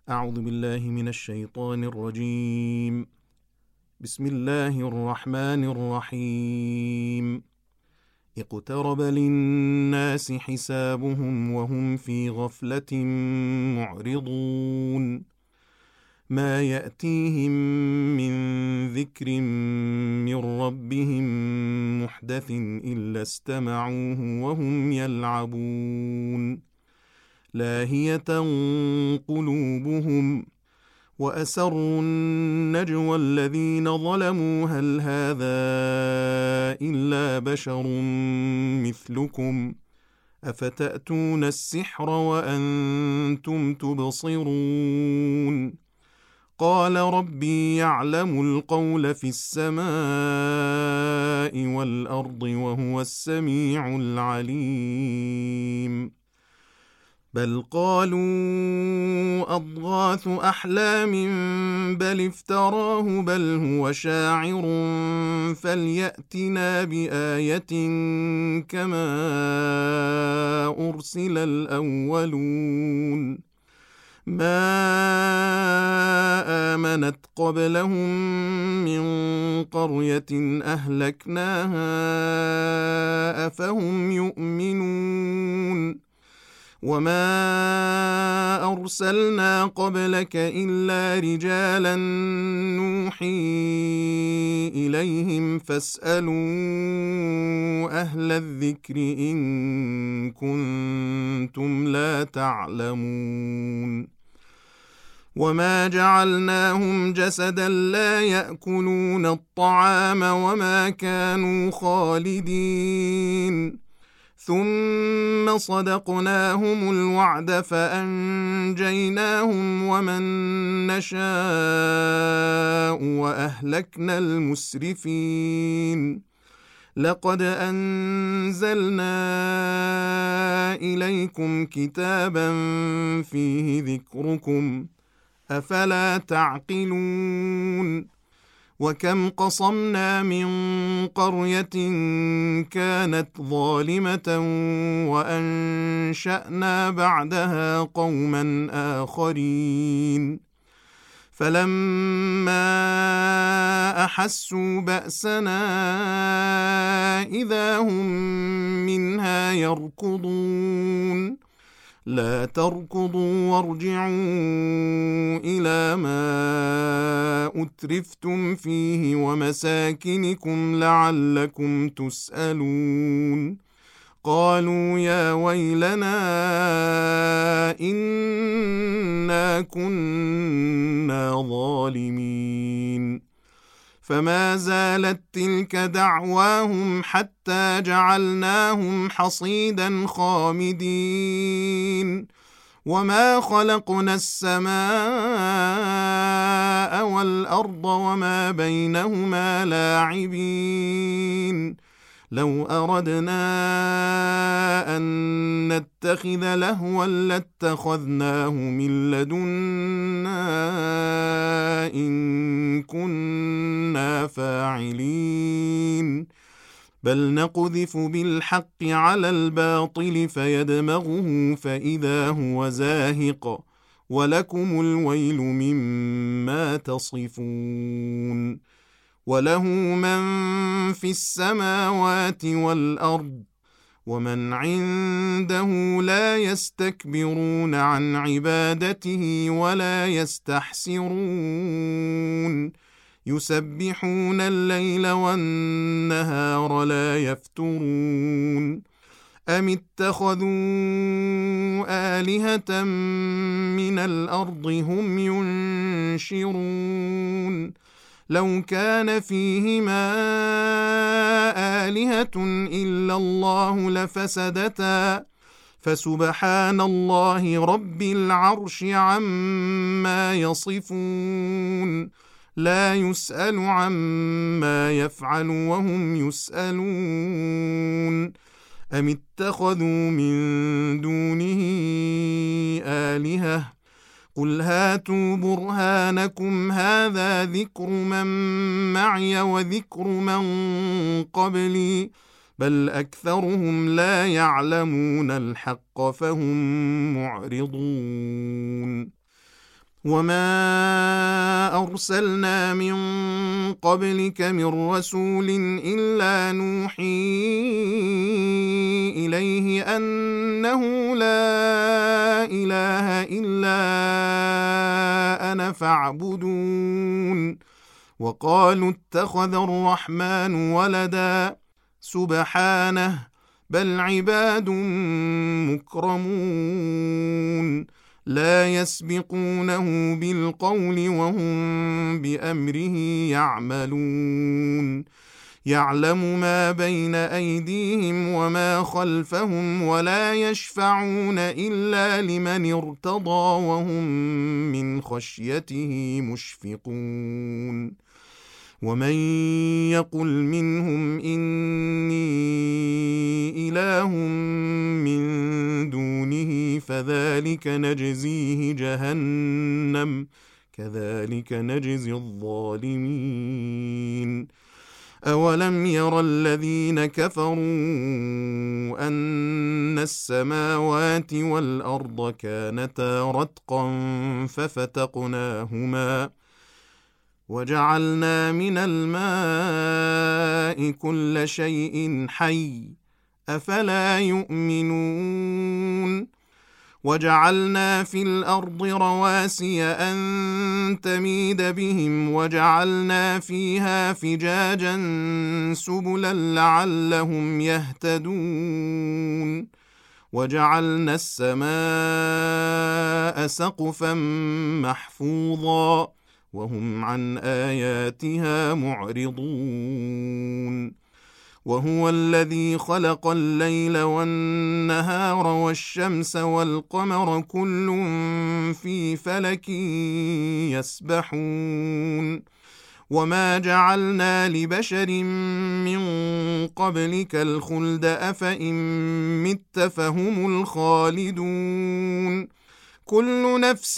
أعوذ بالله من الشيطان الرجيم. بسم الله الرحمن الرحيم. اقترب للناس حسابهم وهم في غفلة معرضون. ما يأتيهم من ذكر من ربهم محدث إلا استمعوه وهم يلعبون. لاهية قلوبهم وأسروا النجوى الذين ظلموا هل هذا إلا بشر مثلكم أفتأتون السحر وأنتم تبصرون. قال ربي يعلم القول في السماء والأرض وهو السميع العليم. بل قالوا أضغاث أحلام بل افتراه بل هو شاعر فليأتنا بآية كما أرسل الأولون. ما آمنت قبلهم من قرية أهلكناها أفهم يؤمنون. وما أرسلنا قبلك إلا رجالا نوحي إليهم فاسألوا أهل الذكر إن كنتم لا تعلمون. وما جعلناهم جسدا لا يأكلون الطعام وما كانوا خالدين. ثم صدقناهم الوعد فأنجيناهم ومن نشاء وأهلكنا المسرفين. لقد أنزلنا إليكم كتابا فيه ذكركم أفلا تعقلون. وكم قصمنا من قرية كانت ظالمة وأنشأنا بعدها قوما آخرين. فلما أحسوا بأسنا إذا هم منها يركضون. لا تركضوا وارجعوا إلى ما أترفتم فيه ومساكنكم لعلكم تسألون. قالوا يا ويلنا إنا كنا ظالمين. فما زالت تلك دعواهم حتى جعلناهم حصيدا خامدين. وما خلقنا السماء والأرض وما بينهما لاعبين. لو أردنا أن نتخذ لهوا لاتخذناه من لدنا إن كنا فاعلين. بل نقذف بالحق على الباطل فيدمغه فإذا هو زاهق ولكم الويل مما تصفون. وله من في السماوات والأرض ومن عنده لا يستكبرون عن عبادته ولا يستحسرون. يسبحون الليل والنهار لا يفترون. أم اتخذوا آلهة من الأرض هم ينشرون. لو كان فيهما آلهة إلا الله لفسدتا فسبحان الله رب العرش عما يصفون. لا يسأل عما يفعل وهم يسألون. أم اتخذوا من دونه آلهة قل هاتوا برهانكم هذا ذكر من معي وذكر من قبلي بل أكثرهم لا يعلمون الحق فهم معرضون. وما أرسلنا من قبلك من رسول إلا نوحي إليه أنه لا إله إلا أنا فاعبدون وقالوا اتخذ الرحمن ولدا سبحانه بل عباد مكرمون لا يسبقونه بالقول وهم بأمره يعملون يعلم ما بين أيديهم وما خلفهم ولا يشفعون إلا لمن ارتضى وهم من خشيته مشفقون ومن يقل منهم إني إله من دونه فذلك نجزيه جهنم كذلك نجزي الظالمين أولم ير الذين كفروا أن السماوات والأرض كانتا رتقا ففتقناهما وجعلنا من الماء كل شيء حي أفلا يؤمنون وجعلنا في الأرض رواسي أن تميد بهم وجعلنا فيها فجاجا سبلا لعلهم يهتدون وجعلنا السماء سقفا محفوظا وهم عن آياتها معرضون وهو الذي خلق الليل والنهار والشمس والقمر كل في فلك يسبحون وما جعلنا لبشر من قبلك الخلد أفإن مت فهم الخالدون كل نفس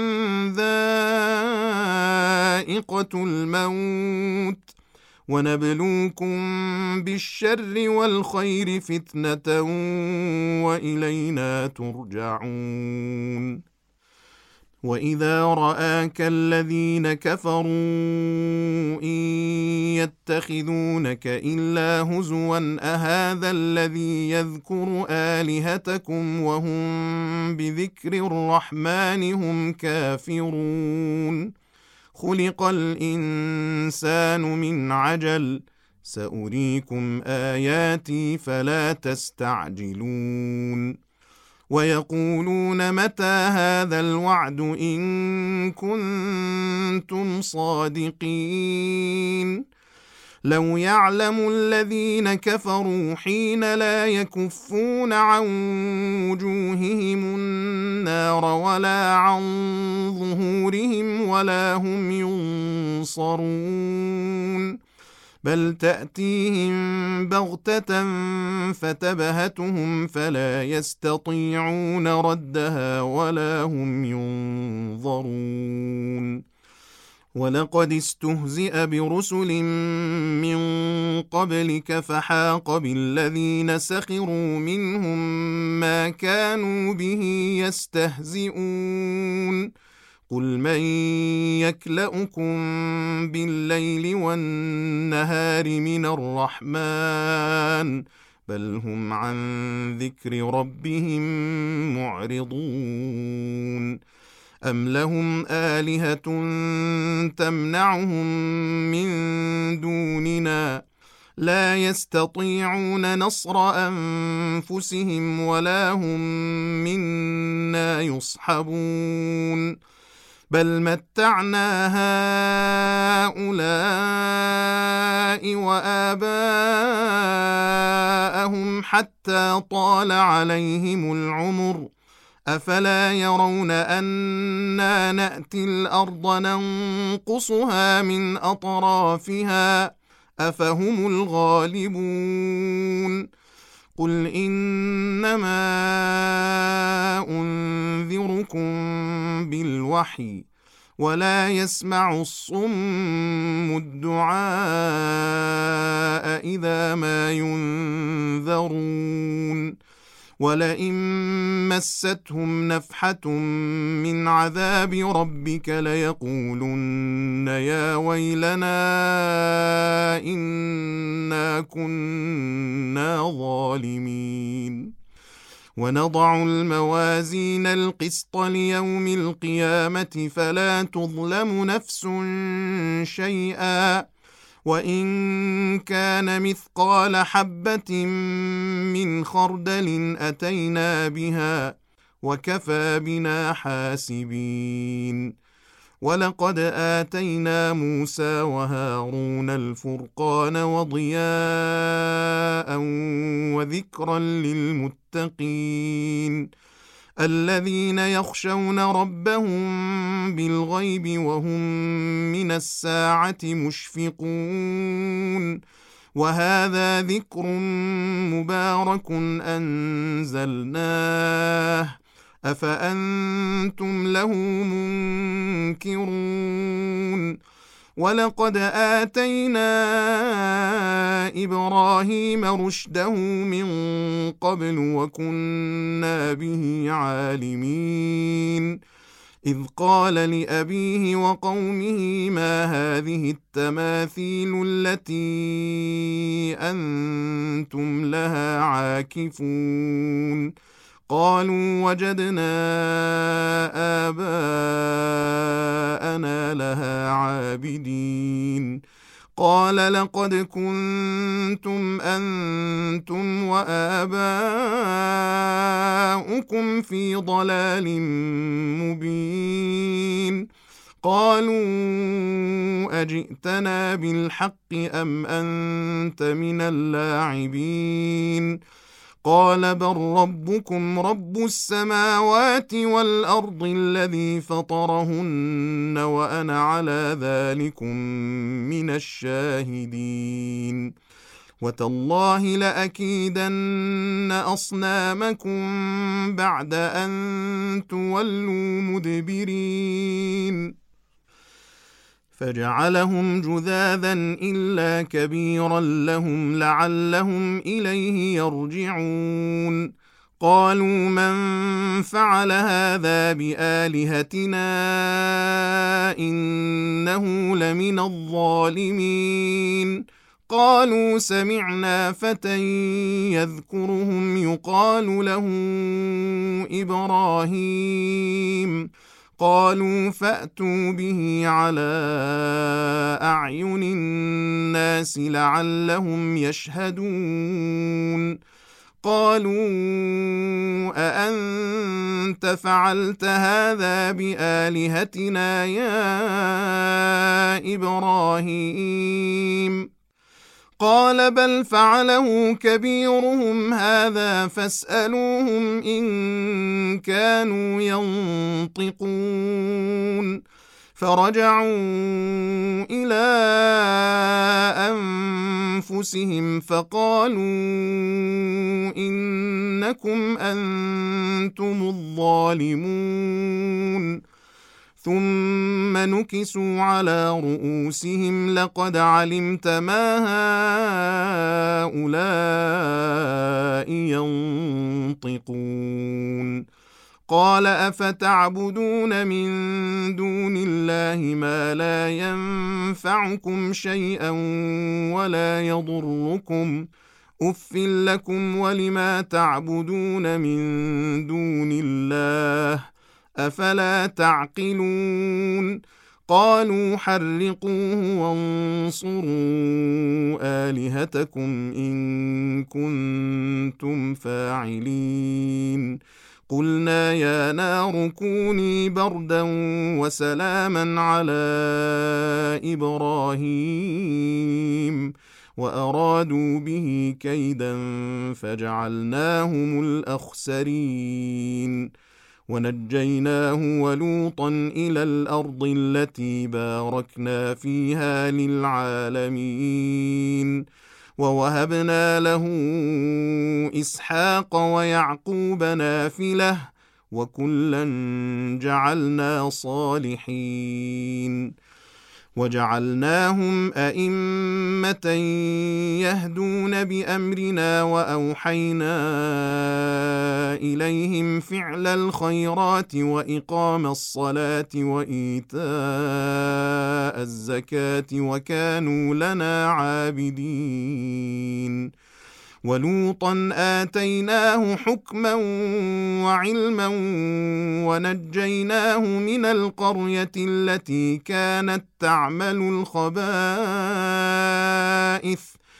ذائقة الموت ونبلوكم بالشر والخير فتنة وإلينا ترجعون وإذا رآك الذين كفروا إن يتخذونك إلا هزوا أهذا الذي يذكر آلهتكم وهم بذكر الرحمن هم كافرون خلق الإنسان من عجل سأريكم آياتي فلا تستعجلون ويقولون متى هذا الوعد إن كنتم صادقين لو يعلم الذين كفروا حين لا يكفون عن وجوههم النار ولا عن ظهورهم ولا هم ينصرون بل تأتيهم بغتة فتبهتهم فلا يستطيعون ردها ولا هم ينظرون ولقد استهزئ برسل من قبلك فحاق بالذين سخروا منهم ما كانوا به يستهزئون قل من يكلؤكم بالليل والنهار من الرحمن بل هم عن ذكر ربهم معرضون أم لهم آلهة تمنعهم من دوننا لا يستطيعون نصر أنفسهم ولا هم منا يصحبون بل متعنا هؤلاء وآباءهم حتى طال عليهم العمر أفلا يرون أنا نأتي الأرض ننقصها من أطرافها أفهم الغالبون قل إنما أنذركم بالوحي ولا يسمع الصم الدعاء إذا ما ينذرون ولئن مستهم نفحة من عذاب ربك ليقولن يا ويلنا إنا كنا ظالمين. ونضع الموازين القسط ليوم القيامة فلا تظلم نفس شيئا وإن كان مثقال حبة من خردل أتينا بها وكفى بنا حاسبين. ولقد آتينا موسى وهارون الفرقان وضياء وذكرا للمتقين الذين يخشون ربهم بالغيب وهم من الساعة مشفقون. وهذا ذكر مبارك أنزلناه أفأنتم له منكرون. ولقد آتينا إبراهيم رشده من قبل وكنا به عالمين. إذ قال لأبيه وقومه ما هذه التماثيل التي أنتم لها عاكفون. قالوا وجدنا آباءنا لها عابدين. قال لقد كنتم أنتم وآباؤكم في ضلال مبين. قالوا أجئتنا بالحق أم أنت من اللاعبين. قال بل ربكم رب السماوات والأرض الذي فطرهن وأنا على ذلكم من الشاهدين. وتالله لأكيدن أصنامكم بعد أن تولوا مدبرين. فجعلهم جذاذا إلا كبيرا لهم لعلهم إليه يرجعون. قالوا من فعل هذا بآلهتنا إنه لمن الظالمين. قالوا سمعنا فتى يذكرهم يقال له إبراهيم. قالوا فأتوا به على أعين الناس لعلهم يشهدون. قالوا أأنت فعلت هذا بآلهتنا يا إبراهيم؟ قال بل فعله كبيرهم هذا فاسألوهم إن كانوا ينطقون. فرجعوا إلى أنفسهم فقالوا إنكم أنتم الظالمون. ثم نكسوا على رؤوسهم لقد علمت ما هؤلاء ينطقون. قال أفتعبدون من دون الله ما لا ينفعكم شيئا ولا يضركم أف لكم ولما تعبدون من دون الله أفلا تعقلون. قالوا حرقوه وانصروا آلهتكم إن كنتم فاعلين. قلنا يا نار كوني بردا وسلاما على إبراهيم وأرادوا به كيدا فجعلناهم الأخسرين. ونجيناه ولوطا إلى الأرض التي باركنا فيها للعالمين. ووهبنا له إسحاق ويعقوب نافلة وكلا جعلنا صالحين. وجعلناهم أئمة يهدون بأمرنا وأوحينا إليهم فعل الخيرات وإقام الصلاة وإيتاء الزكاة وكانوا لنا عابدين. ولوطا آتيناه حكما وعلما ونجيناه من القرية التي كانت تعمل الخبائث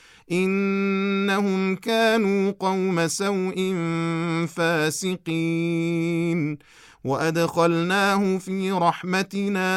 إنهم كانوا قوم سوء فاسقين. وأدخلناه في رحمتنا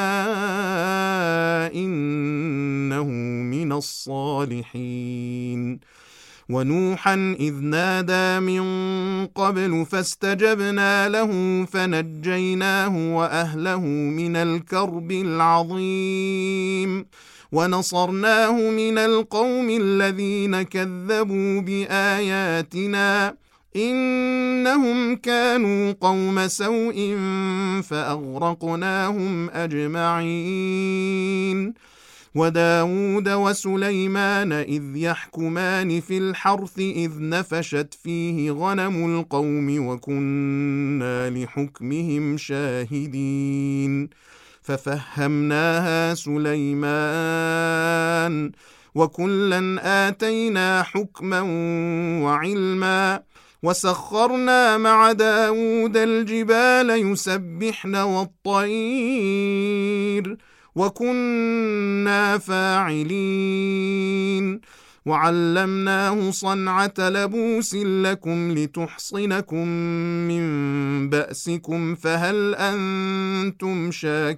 إنه من الصالحين. ونوحا إذ نادى من قبل فاستجبنا له فنجيناه وأهله من الكرب العظيم ونصرناه من القوم الذين كذبوا بآياتنا إنهم كانوا قوم سوء فأغرقناهم أجمعين. وداود وسليمان إذ يحكمان في الحرث إذ نفشت فيه غنم القوم وكنا لحكمهم شاهدين. ففهمناها سليمان وكلا آتينا حكما وعلما وسخرنا مع داود الجبال يسبحن والطير وكنا فاعلين. وعلمناه صنعة لبوس لكم لتحصنكم من بأسكم فهل أنتم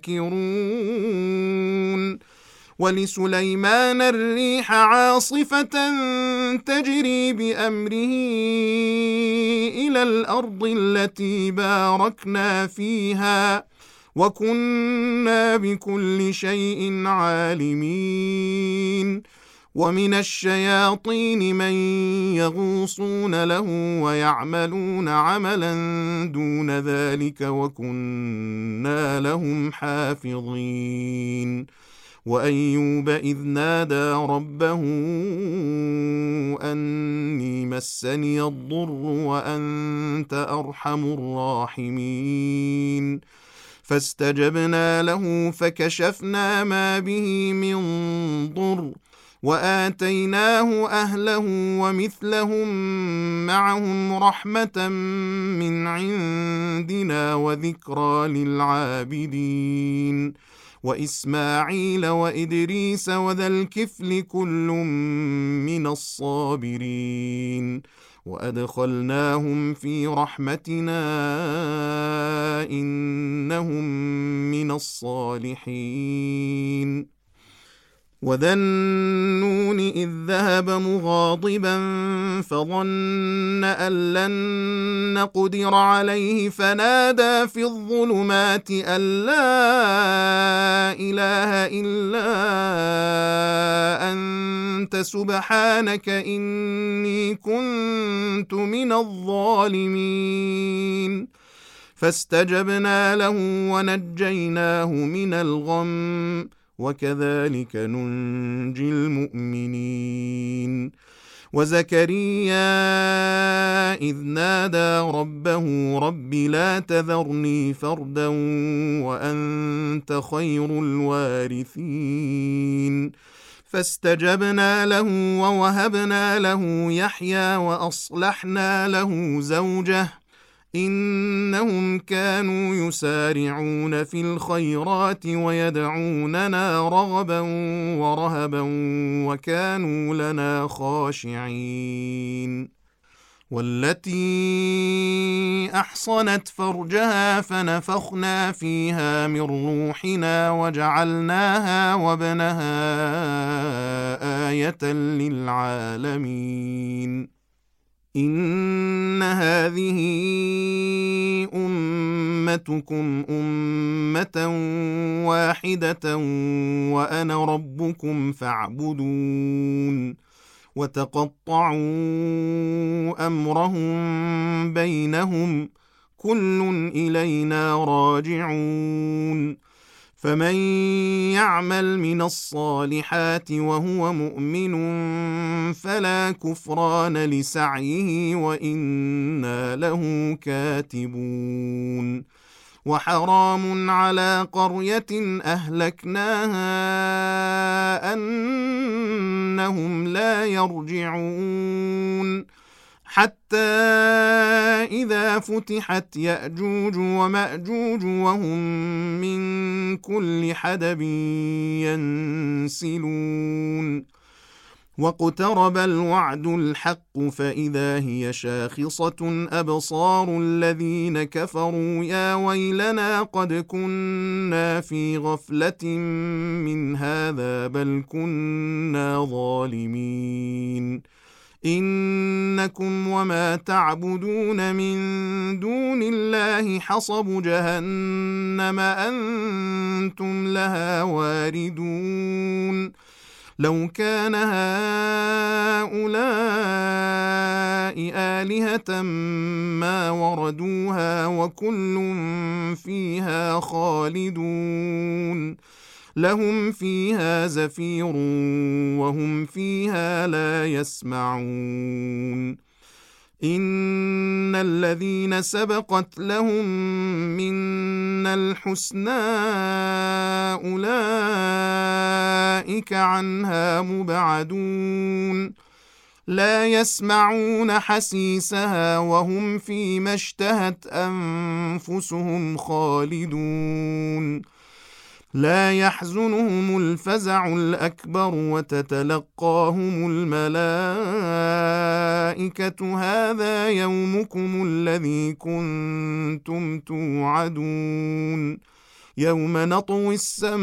شاكرون. ولسليمان الريح عاصفة تجري بأمره إلى الأرض التي باركنا فيها وكنا بكل شيء عالمين. ومن الشياطين من يغوصون له ويعملون عملا دون ذلك وكنا لهم حافظين. وأيوب إذ نادى ربه أني مسني الضر وأنت أرحم الراحمين. فاستجبنا له فكشفنا ما به من ضر وآتيناه أهله ومثلهم معهم رحمة من عندنا وذكرى للعابدين. وإسماعيل وإدريس وذا الكفل كل من الصابرين. وأدخلناهم في رحمتنا إنهم من الصالحين. وذا النون إذ ذهب مغاضبا فظن أن لن نقدر عليه فنادى في الظلمات أن لا إله إلا أنت سبحانك إني كنت من الظالمين. فاستجبنا له ونجيناه من الغم وكذلك ننجي المؤمنين. وزكريا إذ نادى ربه رب لا تذرني فردا وأنت خير الوارثين. فاستجبنا له ووهبنا له يحيى وأصلحنا له زوجه إنهم كانوا يسارعون في الخيرات ويدعوننا رغبا ورهبا وكانوا لنا خاشعين. والتي أحصنت فرجها فنفخنا فيها من روحنا وجعلناها وابنها آية للعالمين. إن هذه أمتكم أمة واحدة وأنا ربكم فاعبدون. وتقطعوا أمرهم بينهم كل إلينا راجعون. فمن يعمل من الصالحات وهو مؤمن فلا كفران لسعيه وإنا له كاتبون وحرام على قرية أهلكناها أنهم لا يرجعون حتى إذا فتحت يأجوج ومأجوج وهم من كل حدب ينسلون واقترب الوعد الحق فإذا هي شاخصة أبصار الذين كفروا يا ويلنا قد كنا في غفلة من هذا بل كنا ظالمين إنكم وما تعبدون من دون الله حصب جهنم أنتم لها واردون لو كان هؤلاء آلهة ما وردوها وكل فيها خالدون لهم فيها زفير وهم فيها لا يسمعون إن الذين سبقت لهم منا الحسنى أولئك عنها مبعدون لا يسمعون حسيسها وهم فيما اشتهت أنفسهم خالدون لا يحزنهم الفزع الأكبر وتتلقاهم الملائكة هذا يومكم الذي كنتم توعدون يوم نطوي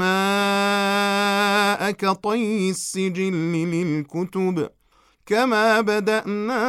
السماء كطي السجل للكتب كما بدأنا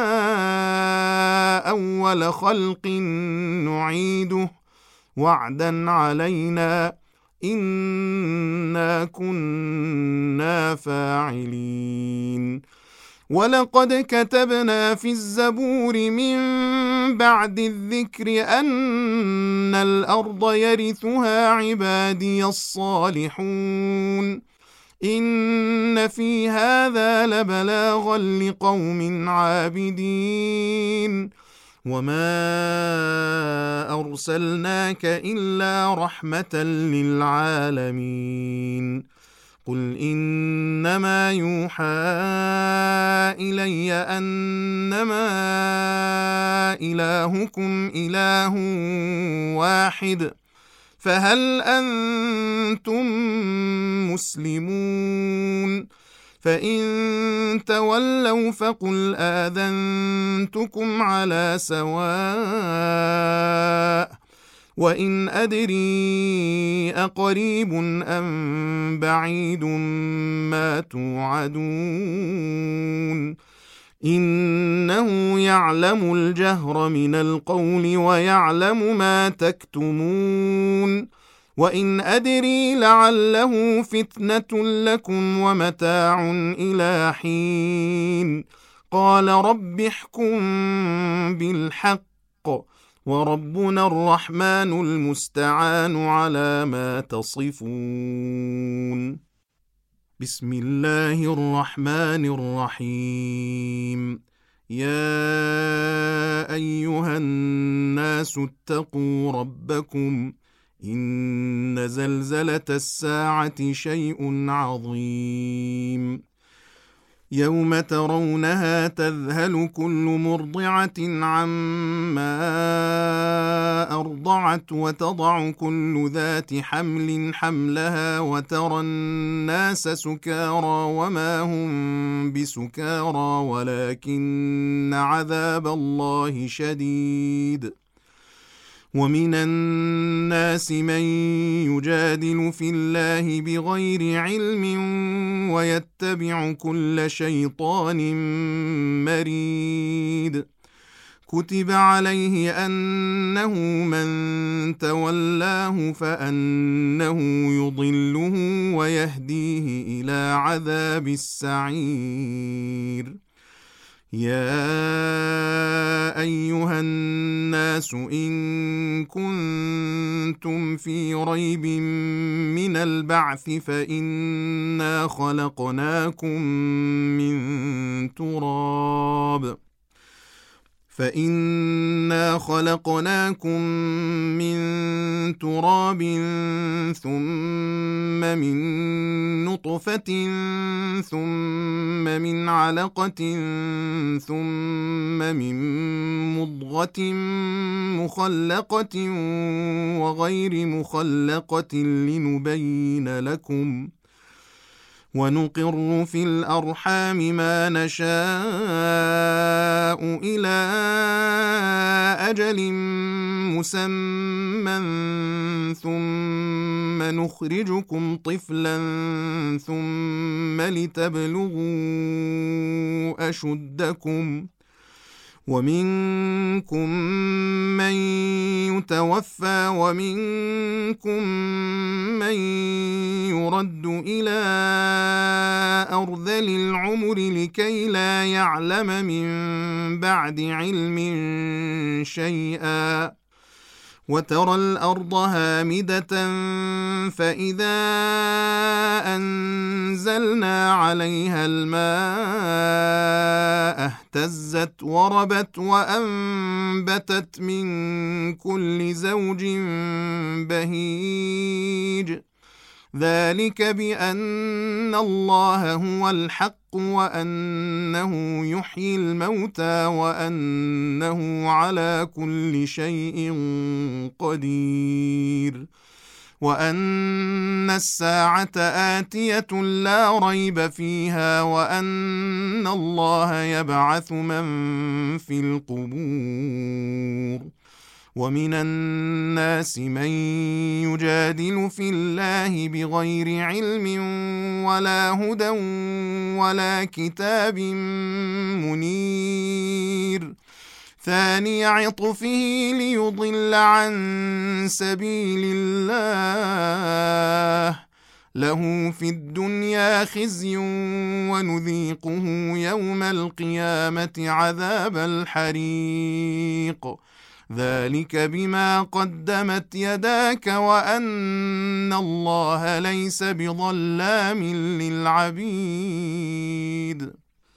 أول خلق نعيده وعدا علينا إنا كنا فاعلين ولقد كتبنا في الزبور من بعد الذكر أن الأرض يرثها عبادي الصالحون إن في هذا لبلاغا لقوم عابدين وما أرسلناك إلا رحمة للعالمين قل إنما يوحى إلي أنما إلهكم إله واحد فهل أنتم مسلمون فإن تولوا فقل آذنتكم على سواء وإن أدري أقريب أم بعيد ما توعدون إنه يعلم الجهر من القول ويعلم ما تكتمون وإن أدري لعله فتنة لكم ومتاع إلى حين قال رب احكم بالحق وربنا الرحمن المستعان على ما تصفون بسم الله الرحمن الرحيم يا أيها الناس اتقوا ربكم إن زلزلة الساعة شيء عظيم يوم ترونها تذهل كل مرضعة عما أرضعت وتضع كل ذات حمل حملها وترى الناس سكارى وما هم بسكارى ولكن عذاب الله شديد ومن الناس من يجادل في الله بغير علم ويتبع كل شيطان مريد كتب عليه أنه من تولاه فأنه يضله ويهديه إلى عذاب السعير يا أيها الناس إن كنتم في ريب من البعث فإنا خلقناكم من تراب ثم من نطفة ثم من علقة ثم من مضغة مخلقة وغير مخلقة لنبين لكم، ونقر في الأرحام ما نشاء إلى أجل مسمى ثم نخرجكم طفلا ثم لتبلغوا أشدكم، ومنكم من يتوفى ومنكم من يرد إلى أرذل العمر لكي لا يعلم من بعد علم شيئا، وترى الأرض هامدة فإذا أنزلنا عليها الماء اهتزت وربت وأنبتت من كل زوج بهيج، ذلك بأن الله هو الحق وأنه يحيي الموتى وأنه على كل شيء قدير، وأن الساعة آتية لا ريب فيها، وأن الله يبعث من في القبور، ومن الناس من يجادل في الله بغير علم ولا هدى ولا كتاب منير، ثاني عطفه ليضل عن سبيل الله، له في الدنيا خزي ونذيقه يوم القيامة عذاب الحريق، ذلك بما قدمت يداك وأن الله ليس بظلام للعبيد.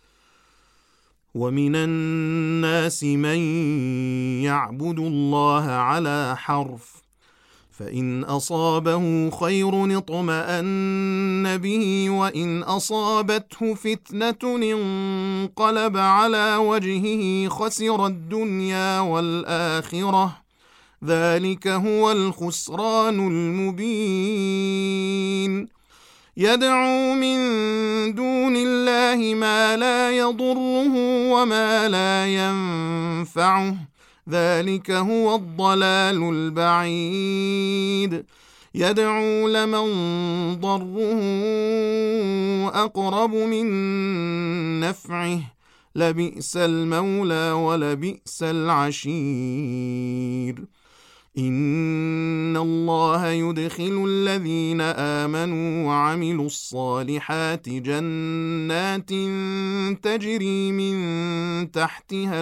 ومن الناس من يعبد الله على حرف، فإن أصابه خير اطمأن به، وإن أصابته فتنة انقلب على وجهه خسر الدنيا والآخرة، ذلك هو الخسران المبين، يدعو من دون الله ما لا يضره وما لا ينفعه، ذلك هو الضلال البعيد، يدعو لمن ضره أقرب من نفعه، لبئس المولى ولبئس العشير. إن الله يدخل الذين آمنوا وعملوا الصالحات جنات تجري من تحتها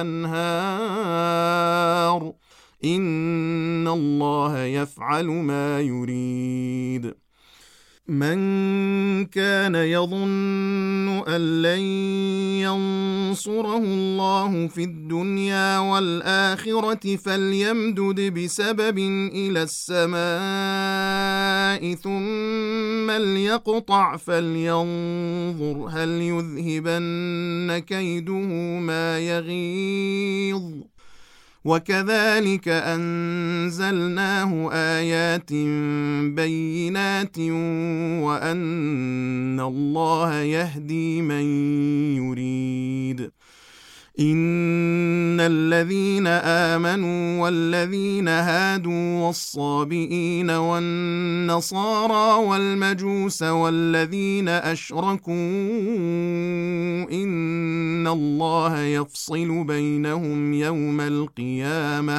الأنهار، إن الله يفعل ما يريد. من كان يظن أن لن ينصره الله في الدنيا والآخرة فليمدد بسبب إلى السماء ثم ليقطع فلينظر هل يذهبن كيده ما يغيظ، وكذلك أنزلناه آيات بينات وأن الله يهدي من يريد. إن الذين آمنوا والذين هادوا والصابئين والنصارى والمجوس والذين أشركوا إن الله يفصل بينهم يوم القيامة،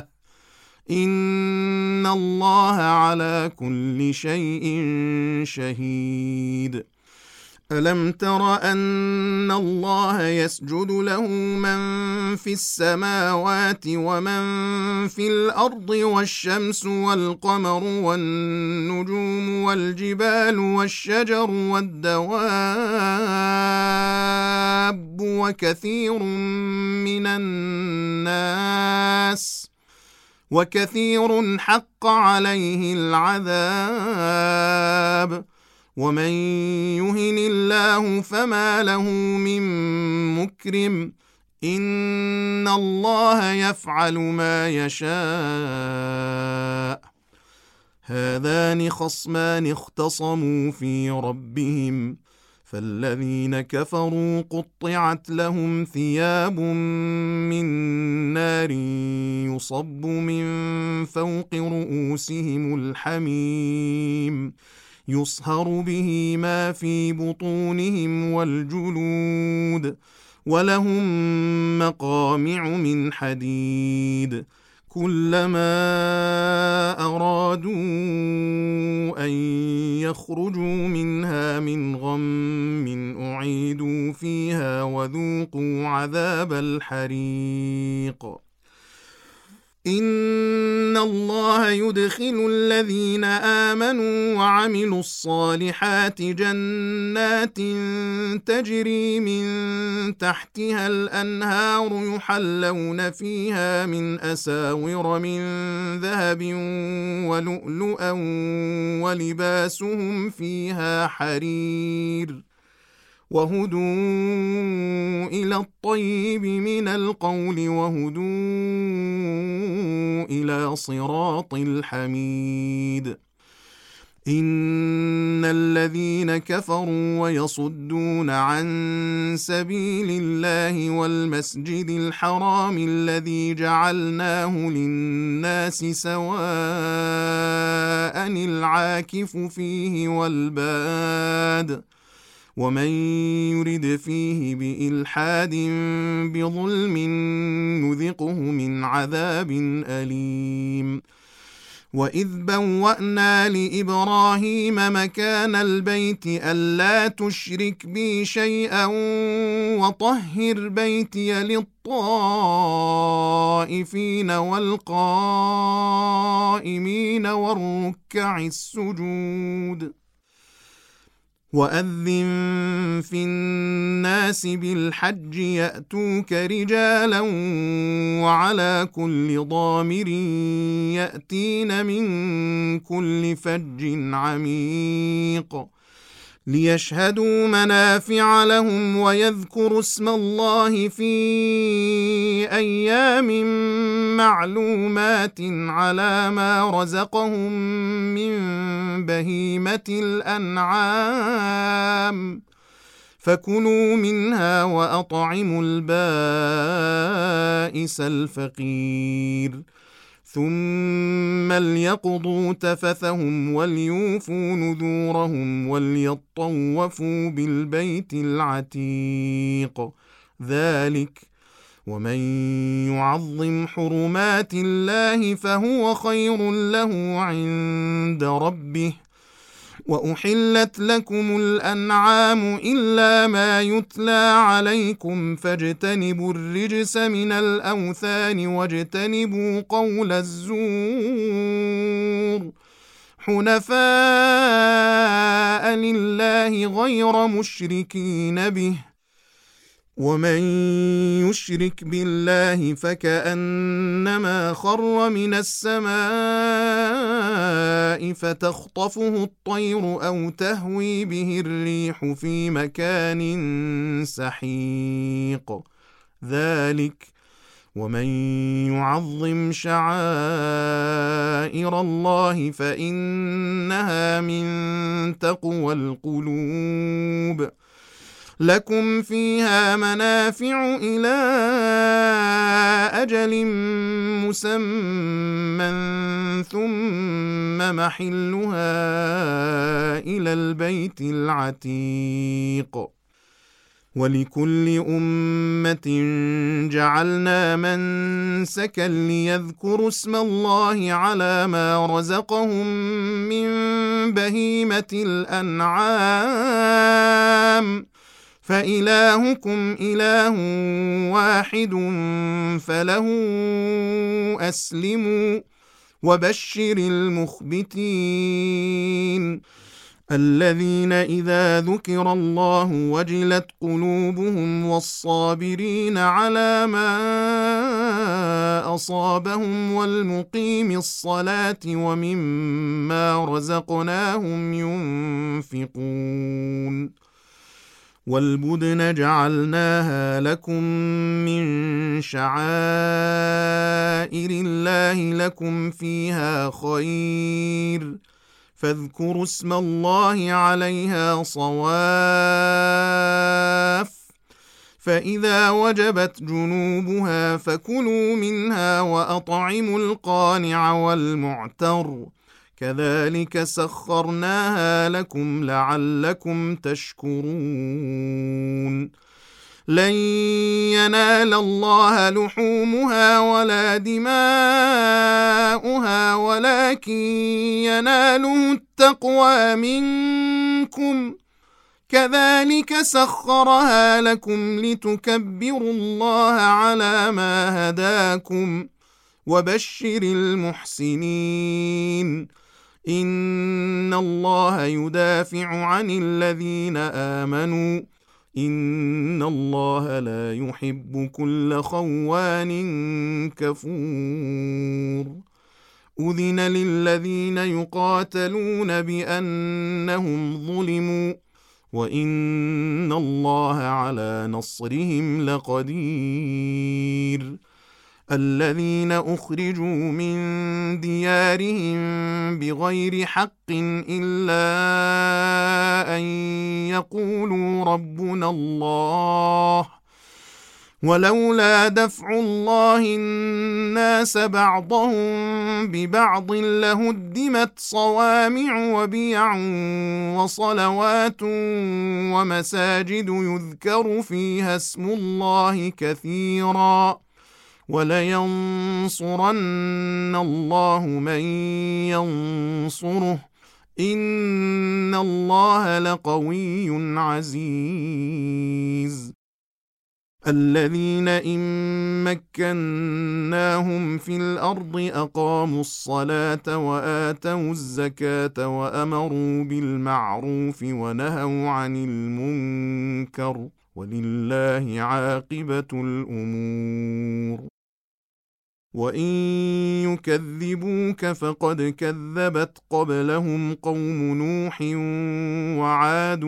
إن الله على كل شيء شهيد. ألم تر أن الله يسجد له من في السماوات ومن في الأرض والشمس والقمر والنجوم والجبال والشجر والدواب وكثير حق عليه العذاب ومن يهن الله فما له من مكرم إن الله يفعل ما يشاء. هذان خصمان اختصموا في ربهم فالذين كفروا قطعت لهم ثياب من نار يصب من فوق رؤوسهم الحميم يصهر به ما في بطونهم والجلود ولهم مقامع من حديد كلما أرادوا أن يخرجوا منها من غم أعيدوا فيها وذوقوا عذاب الحريق. إن الله يدخل الذين آمنوا وعملوا الصالحات جنات تجري من تحتها الأنهار يحلون فيها من أساور من ذهب ولؤلؤا ولباسهم فيها حرير وهدوا إلى الطيب من القول وهدوا إلى صراط الحميد. إن الذين كفروا ويصدون عن سبيل الله والمسجد الحرام الذي جعلناه للناس سواء العاكف فيه والباد ومن يرد فيه بإلحاد بظلم نذقه من عذاب أليم. وإذ بوأنا لإبراهيم مكان البيت ألا تشرك بي شيئا وطهر بيتي للطائفين والقائمين والركع السجود. وأذن في الناس بالحج يأتوك رجالا وعلى كل ضامر يأتين من كل فج عميق ليشهدوا منافع لهم ويذكروا اسم الله في أيام معلومات على ما رزقهم من بهيمة الأنعام فكلوا منها وأطعموا البائس الفقير ثم ليقضوا تفثهم وليوفوا نذورهم وليطوفوا بالبيت العتيق ذلك ومن يعظم حرمات الله فهو خير له عند ربه. وأحلت لكم الأنعام إلا ما يتلى عليكم فاجتنبوا الرجس من الأوثان واجتنبوا قول الزور حنفاء لله غير مشركين به ومن يشرك بالله فكأنما خر من السماء فتخطفه الطير أو تهوي به الريح في مكان سحيق ذلك ومن يعظم شعائر الله فإنها من تقوى القلوب. لكم فيها منافع إلى أجل مسمى ثم محلها إلى البيت العتيق. ولكل أمة جعلنا منسكا ليذكروا اسم الله على ما رزقهم من بهيمة الأنعام فإلهكم إله واحد فله أسلموا وبشر المخبتين الذين إذا ذكر الله وجلت قلوبهم والصابرين على ما أصابهم والمقيم الصلاة ومما رزقناهم ينفقون والبدن جعلناها لكم من شعائر الله لكم فيها خير فاذكروا اسم الله عليها صواف فإذا وجبت جنوبها فكلوا منها وأطعموا القانع والمعتر كذلك سخرناها لكم لعلكم تشكرون لن ينال الله لحومها ولا دماؤها ولكن يناله التقوى منكم كذلك سخرها لكم لتكبروا الله على ما هداكم وبشر المحسنين إن الله يدافع عن الذين آمنوا إن الله لا يحب كل خوان كفور أذن للذين يقاتلون بأنهم ظلموا وإن الله على نصرهم لقدير الذين أخرجوا من ديارهم بغير حق إلا أن يقولوا ربنا الله ولولا دفع الله الناس بعضهم ببعض لهدمت صوامع وبيع وصلوات ومساجد يذكر فيها اسم الله كثيرا ولينصرن الله من ينصره إن الله لقوي عزيز الذين إن مكناهم في الأرض أقاموا الصلاة وآتوا الزكاة وأمروا بالمعروف ونهوا عن المنكر ولله عاقبة الأمور وإن يكذبوك فقد كذبت قبلهم قوم نوح وعاد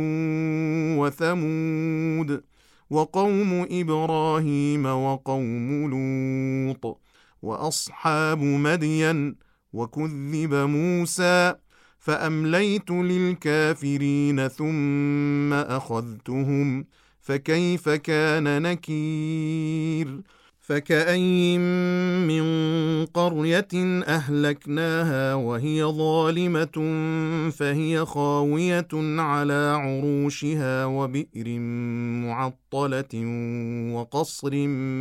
وثمود وقوم إبراهيم وقوم لوط وأصحاب مدين وكذب موسى فأمليت للكافرين ثم أخذتهم فكيف كان نكير فكأين من قرية أهلكناها وهي ظالمة فهي خاوية على عروشها وبئر معطلة وقصر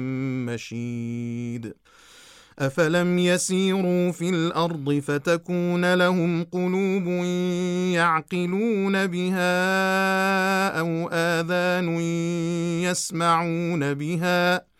مشيد أفلم يسيروا في الأرض فتكون لهم قلوب يعقلون بها أو آذان يسمعون بها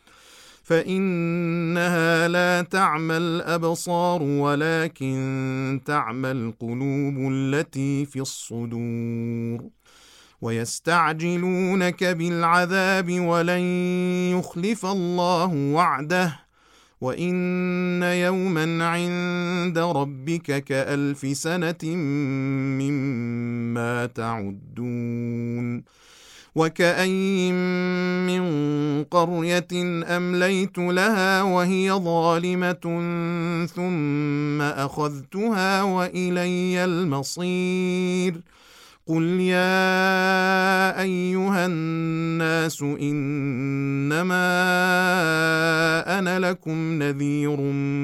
فإنها لا تعمى الأبصار ولكن تعمى القلوب التي في الصدور ويستعجلونك بالعذاب ولن يخلف الله وعده وإن يوما عند ربك كألف سنة مما تعدون وكأين من قرية أمليت لها وهي ظالمة ثم أخذتها وإلي المصير قل يا أيها الناس إنما أنا لكم نذير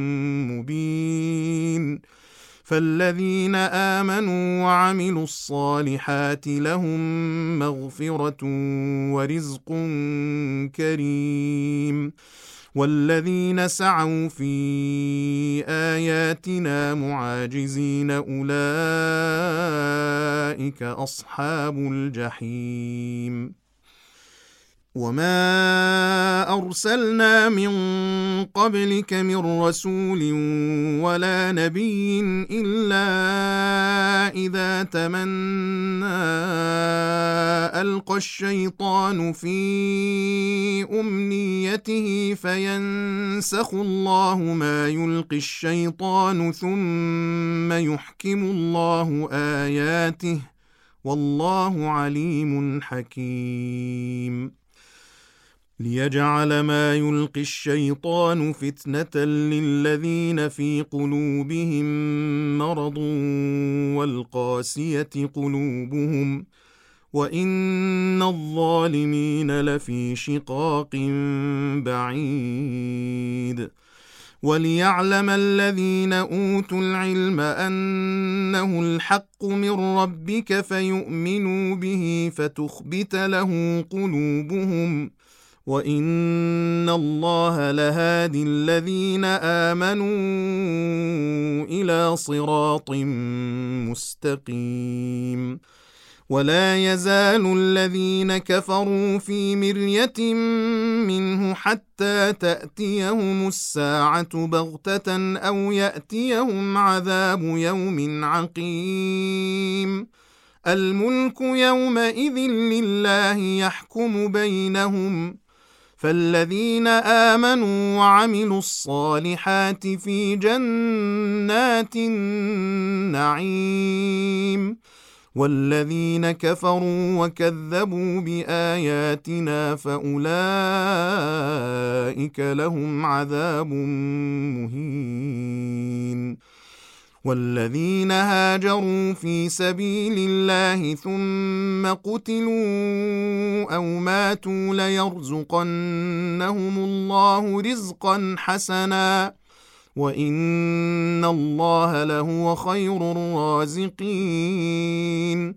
مبين فالذين آمنوا وعملوا الصالحات لهم مغفرة ورزق كريم والذين سعوا في آياتنا معاجزين أولئك أولئك أصحاب الجحيم. وما أرسلنا من قبلك من رسول ولا نبي إلا إذا تمنى ألقى الشيطان في أمنيته فينسخ الله ما يلقي الشيطان ثم يحكم الله آياته والله عليم حكيم. ليجعل ما يلقي الشيطان فتنة للذين في قلوبهم مرض والقاسية قلوبهم وإن الظالمين لفي شقاق بعيد. وليعلم الذين أوتوا العلم أنه الحق من ربك فيؤمنوا به فتخبت له قلوبهم وإن الله لهادي الذين آمنوا إلى صراط مستقيم. ولا يزال الذين كفروا في مرية منه حتى تأتيهم الساعة بغتة أو يأتيهم عذاب يوم عقيم. الملك يومئذ لله يحكم بينهم فالذين آمنوا وعملوا الصالحات في جنات النعيم والذين كفروا وكذبوا بآياتنا فأولئك لهم عذاب مهين. والذين هاجروا في سبيل الله ثم قتلوا أو ماتوا ليرزقنهم الله رزقا حسنا وإن الله لهو خير الرازقين.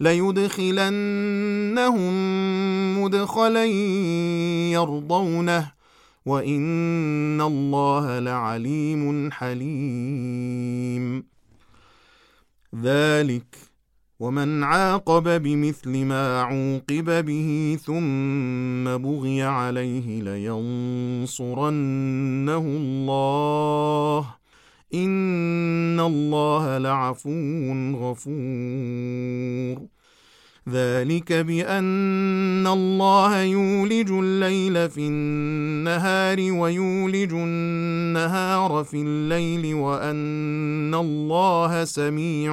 ليدخلنهم مدخلا يرضونه وإن الله لعليم حليم. ذلك ومن عاقب بمثل ما عوقب به ثم بغي عليه لينصرنه الله إن الله لعفو غفور. ذلك بأن الله يولج الليل في النهار ويولج النهار في الليل وأن الله سميع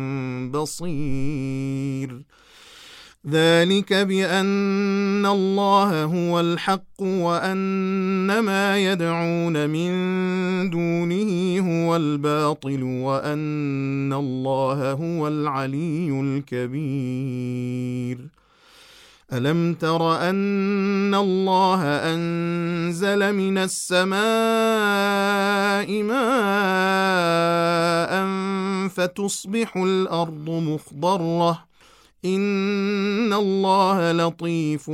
بصير. ذلك بأن الله هو الحق وأن ما يدعون من دونه هو الباطل وأن الله هو العلي الكبير. ألم تر أن الله أنزل من السماء ماء فتصبح الأرض مخضرة إن الله لطيف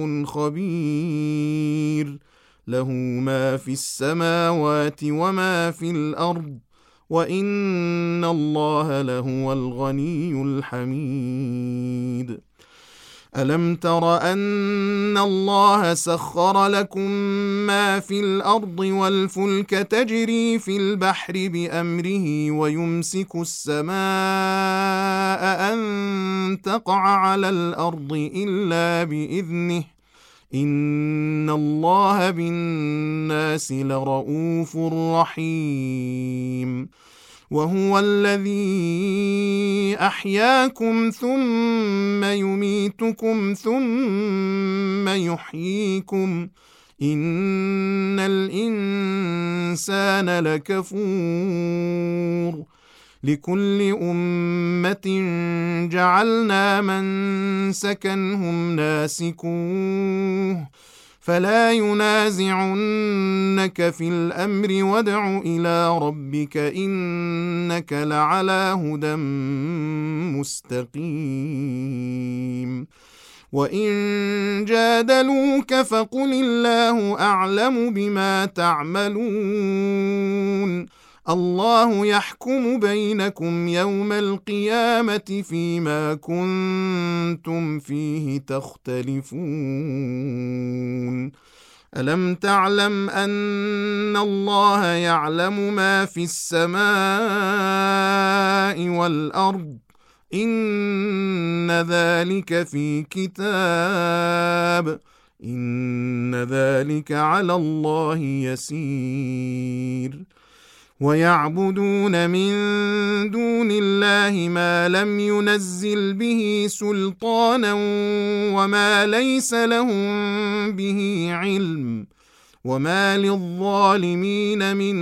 خبير. له ما في السماوات وما في الأرض وإن الله لهو الغني الحميد. ألم تر أن الله سخر لكم ما في الأرض والفلك تجري في البحر بأمره ويمسك السماء أن تقع على الأرض إلا بإذنه إن الله بالناس لرؤوف رحيم. وهو الذي أحياكم ثم يميتكم ثم يحييكم إن الإنسان لكفور. لكل أمة جعلنا منسكا هم ناسكوه فلا ينازعنك في الأمر وادع إلى ربك إنك لعلى هدى مستقيم. وإن جادلوك فقل الله أعلم بما تعملون الله يحكم بينكم يوم القيامة فيما كنتم فيه تختلفون ألم تعلم أن الله يعلم ما في السماء والأرض إن ذلك في كتاب إن ذلك على الله يسير ويعبدون من دون الله ما لم ينزل به سلطانا وما ليس لهم به علم وما للظالمين من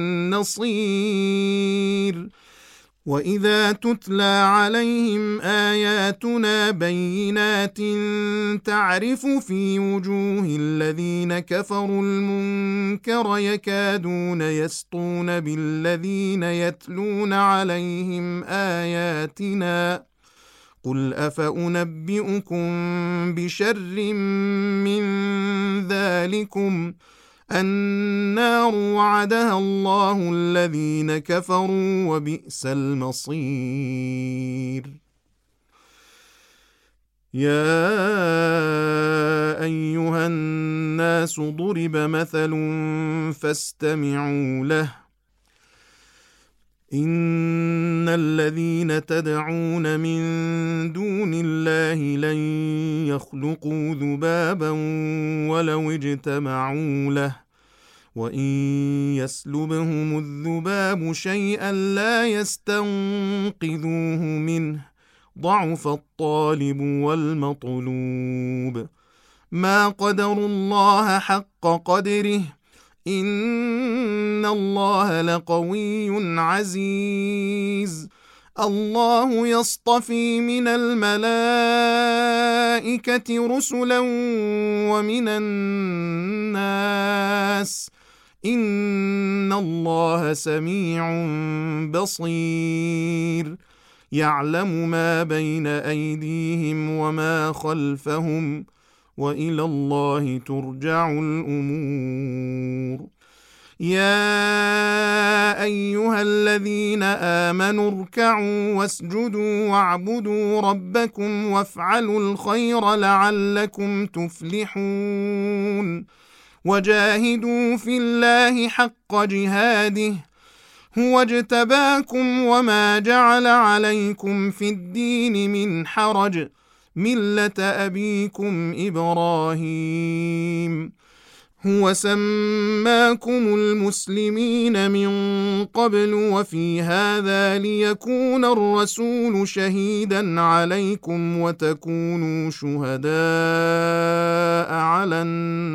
نصير وإذا تتلى عليهم آياتنا بينات تعرف في وجوه الذين كفروا المنكر يكادون يسطون بالذين يتلون عليهم آياتنا قل أفأنبئكم بشر من ذلكم النار وعدها الله الذين كفروا وبئس المصير يا أيها الناس ضرب مثل فاستمعوا له إن الذين تدعون من دون الله لن يخلقوا ذبابا ولو اجتمعوا له وإن يسلبهم الذباب شيئا لا يستنقذوه منه ضعف الطالب والمطلوب ما قدروا الله حق قدره إن الله لقوي عزيز الله يصطفي من الملائكة رسلا ومن الناس إن الله سميع بصير يعلم ما بين أيديهم وما خلفهم وإلى الله ترجع الأمور يا أيها الذين آمنوا اركعوا واسجدوا واعبدوا ربكم وافعلوا الخير لعلكم تفلحون وجاهدوا في الله حق جهاده هو اجتباكم وما جعل عليكم في الدين من حرج ملة أبيكم إبراهيم هو سماكم المسلمين من قبل وفي هذا ليكون الرسول شهيدا عليكم وتكونوا شهداء على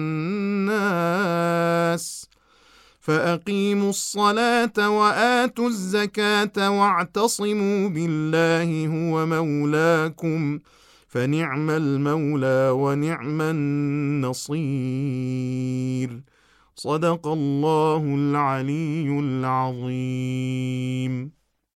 الناس فأقيموا الصلاة وآتوا الزكاة واعتصموا بالله هو مولاكم فنعم المولى ونعم النصير صدق الله العلي العظيم.